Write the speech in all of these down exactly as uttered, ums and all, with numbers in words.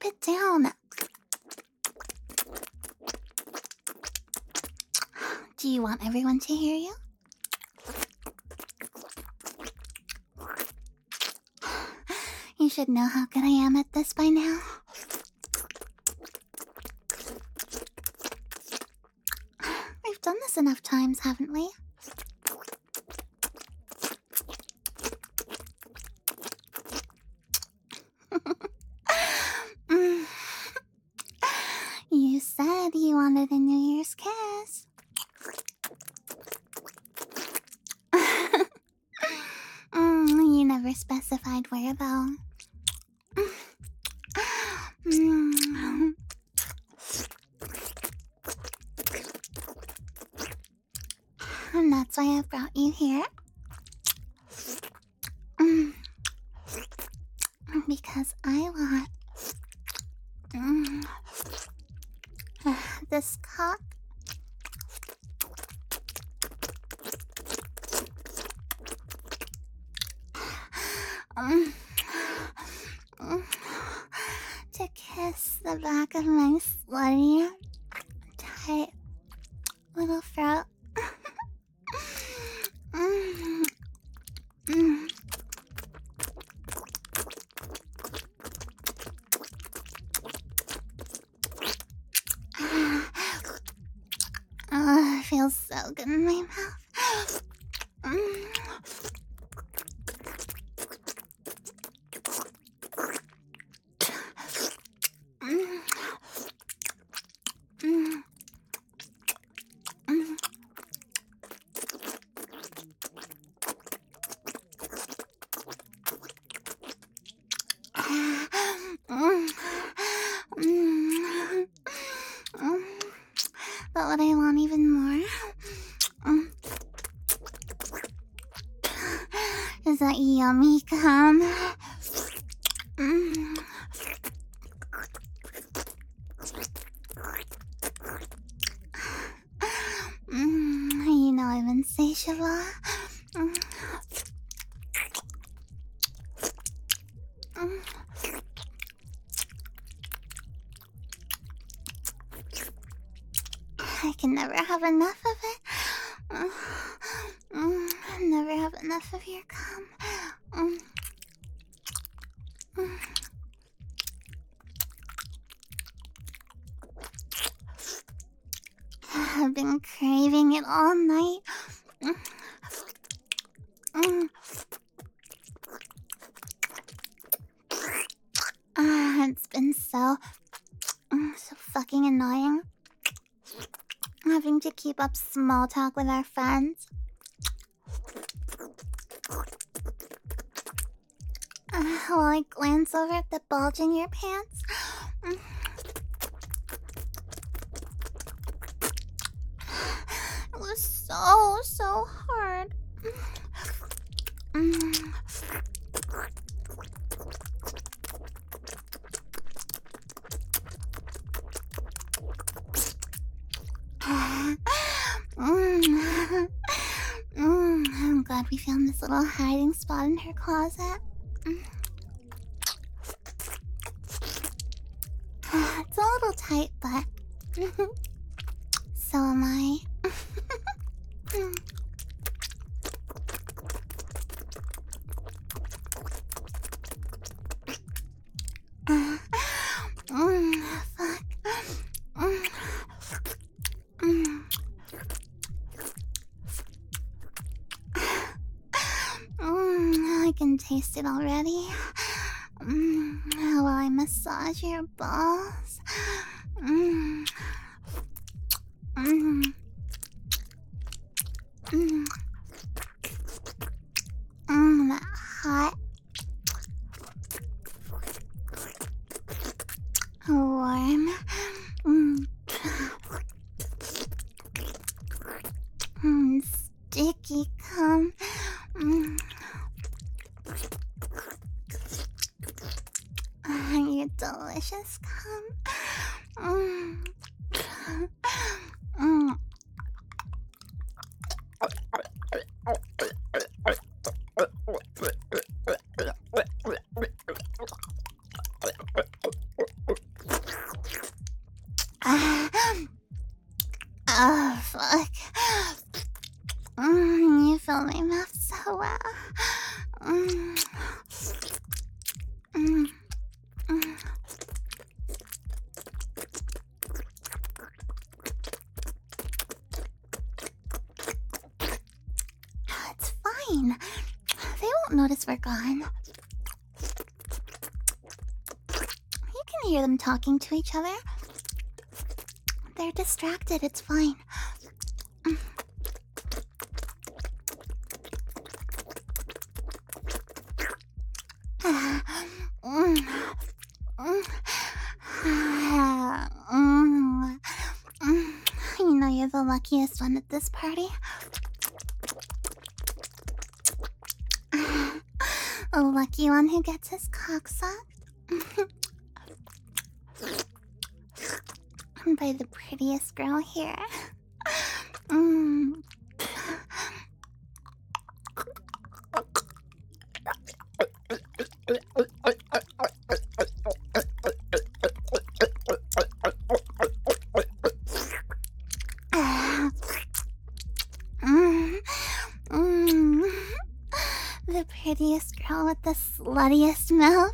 it down. Do you want everyone to hear you? You should know how good I am at this by now. We've done this enough times, haven't we? Mm. You said you wanted a New Year's kiss. Mm, you never specified where, though. Mm. And that's why I brought you here. Mm. Because I want mm, this cock. Um, mm, to kiss the back of my slutty, tight little throat. mm, mm. Oh, it feels so good in my mouth. Mm. Mm. Mm. Mm. Mm. Mm. Mm. But what I want even more mm, is that yummy cum. Mm. Mm, you know I'm insatiable. Mm. Mm. I can never have enough of it. Mm. Mm. Never have enough of your cum. Mm. Mm. I've been craving it all night. Mm. Mm. Ah, it's been so, mm, so fucking annoying. Having to keep up small talk with our friends. Uh, while I glance over at the bulge in your pants. Mm. It was so, so hard. Mm. Mm. Mm. I'm glad we found this little hiding spot in her closet. Mm. It's a little tight, but so am I. Mm. Uh, mm, fuck. Mm. Mm. Mm, I can taste it already. Mm, while I massage your balls. Mm. Mm. Mm. Mm, that hot, warm, mm. Mm, sticky cum. Mm. Ah, you delicious cum. Mm. Mm. so well. Mm. Mm. Mm. It's fine. They won't notice we're gone. You can hear them talking to each other. They're distracted, it's fine. You know you're the luckiest one at this party. The lucky one who gets his cock sucked. By the prettiest girl here. Mm. Mm. Mm. The prettiest girl with the sluttiest mouth.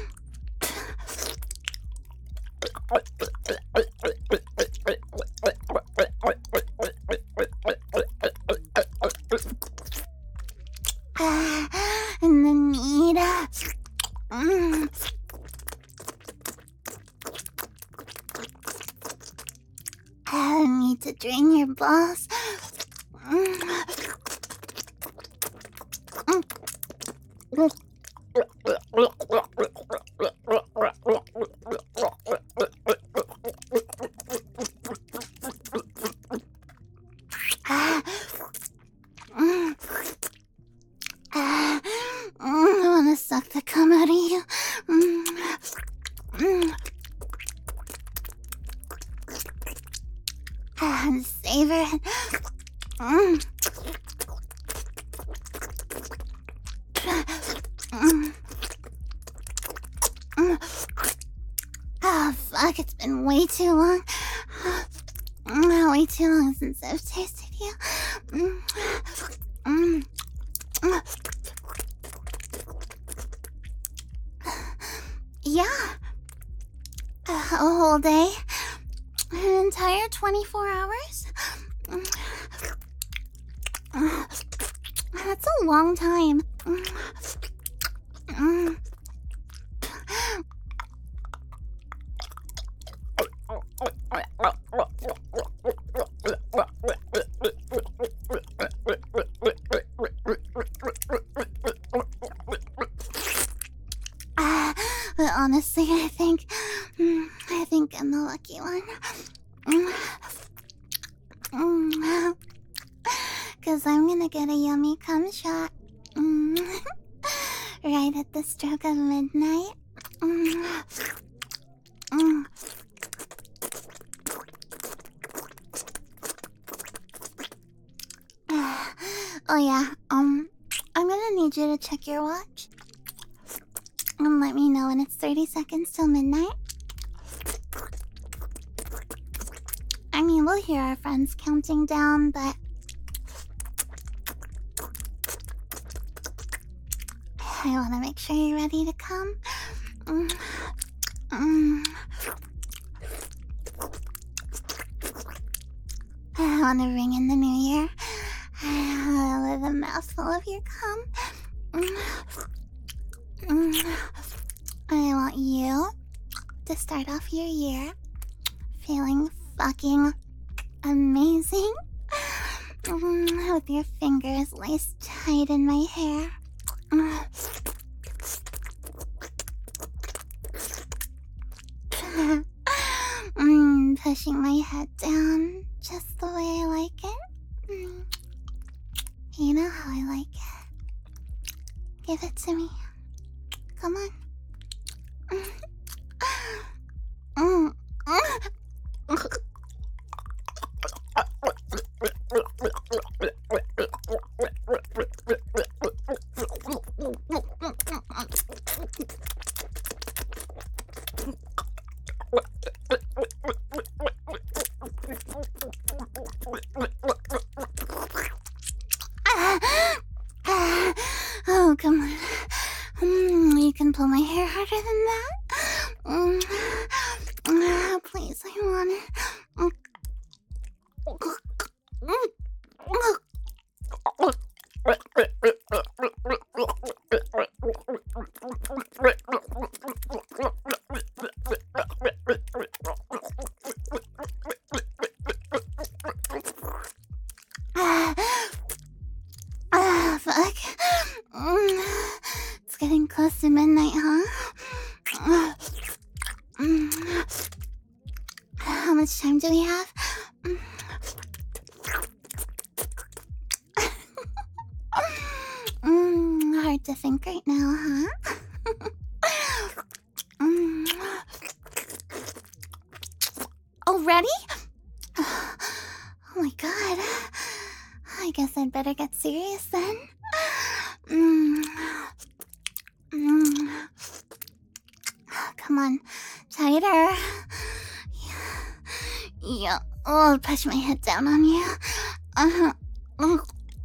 And the Nita. Mm. I need to drain your balls. Mm. Mm. Ah. Mm. Ah. Mm. I wanna suck the cum out of you. Mm. Mm. Ah, and savor it. Mm. Mm. Mm. Oh, fuck, it's been way too long. Mm, way too long since I've tasted you. Mm. Mm. Mm. Yeah. A whole day. An entire twenty-four hours. That's a long time. Mm. Uh, but honestly, I think, mm, I think I'm the lucky one. Mm. Mm. Cause I'm gonna get a yummy cum shot. Mm. Right at the stroke of midnight. Mm. Mm. Oh yeah, um, I'm gonna need you to check your watch. And let me know when it's thirty seconds till midnight. I mean, we'll hear our friends counting down, but I want to make sure you're ready to come. Mm. Mm. I want to ring in the new year with a mouthful of your cum. Mm. Mm. I want you to start off your year feeling fucking amazing. Mm. With your fingers laced tight in my hair. Mm. Mm, pushing my head down just the way I like it. Mm. You know how I like it. Give it to me. Come on. Mm. Mm. come on. Mm, you can pull my hair harder than that. Mm, mm, please, I want it. Mm. Ah, fuck. Mm, it's getting close to midnight, huh? Mm. How much time do we have? Mm. mm, hard to think right now, huh? mm. Already? Oh my god. I guess I'd better get serious then. Mm. Mm. Come on, tighter. Yeah, oh, I'll push my head down on you. Uh-huh. Mm.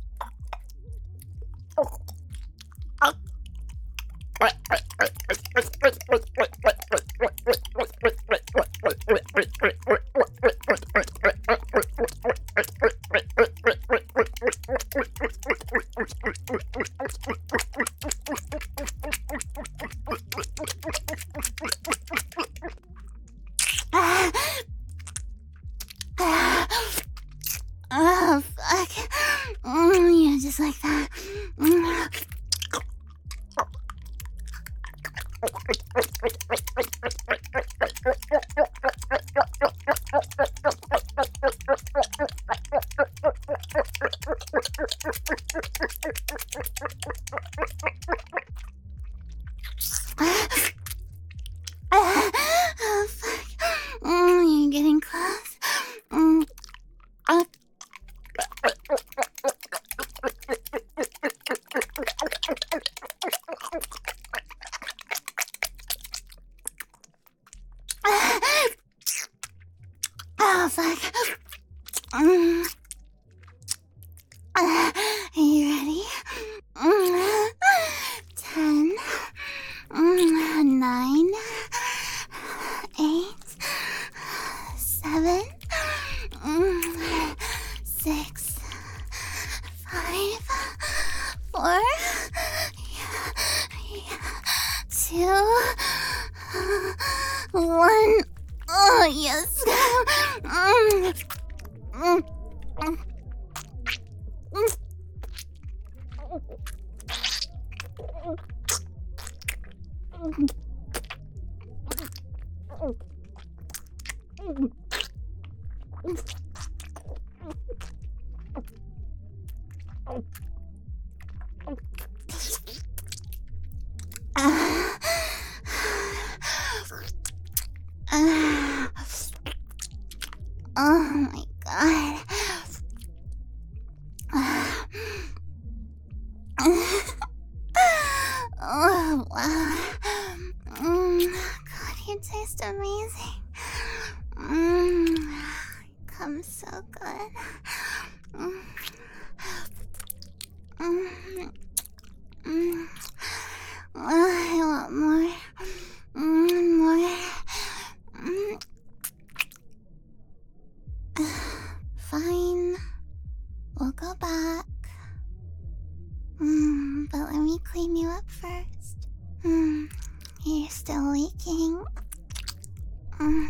Oh, fuck. Mm, yeah, just like that. Mm. Oh, fuck. Mm, you're getting close. Mm. Uh. Oh, fuck. Mm. Uh, are you ready? Mm. Ten. Mm. Nine. Eight. Seven. Mm. Six. Five. Four. Two. One. Oh, yes. Mm. Mm. Mm. Uh, oh my god. Oh wow. Mm, god, you taste amazing. Mm, comes so good. Mm, mm, mm. I want more. Mm, more. Mm. Fine. We'll go back. Mm, but let me clean you up first. Mm, you're still leaking. Mm.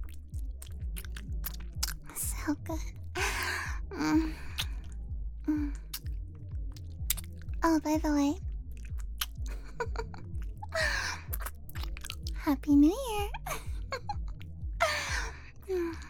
So good. Mm. Mm. Oh, by the way, Happy New Year. Mm.